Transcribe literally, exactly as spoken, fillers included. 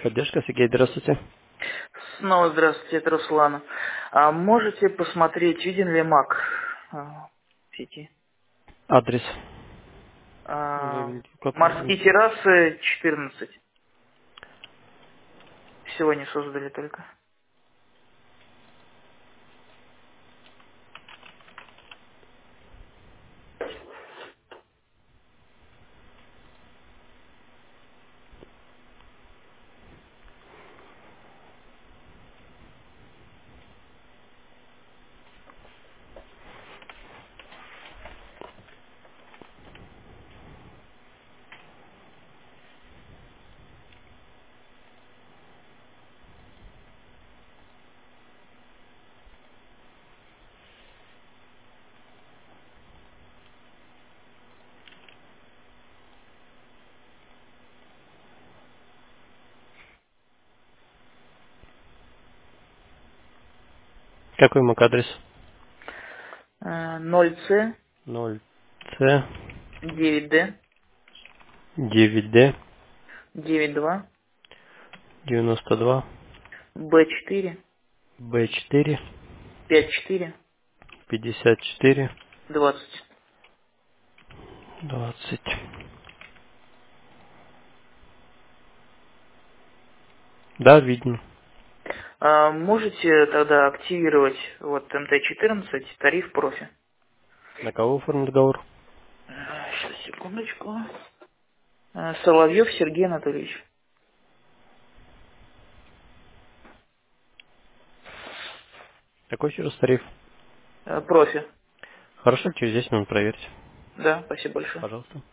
Поддержка, Сергей, здравствуйте. Снова здравствуйте, это Руслана. А можете посмотреть, виден ли Мак а, в сети? Адрес. А, Вы какой? Морские террасы четырнадцать. Сегодня создали только. Какой мак адрес? А, ноль С, ноль С девять Д, девять Д девять два, девяносто два Б четыре, Б четыре пять четыре, пятьдесят четыре двадцать. двадцать. Да, видно. А можете тогда активировать вот М Т четырнадцать, тариф профи? На кого оформлен договор? Сейчас, секундочку. А, Соловьев Сергей Анатольевич. Какой еще раз тариф? А, Профи. Хорошо, через десять минут проверьте. Да, спасибо большое. Пожалуйста.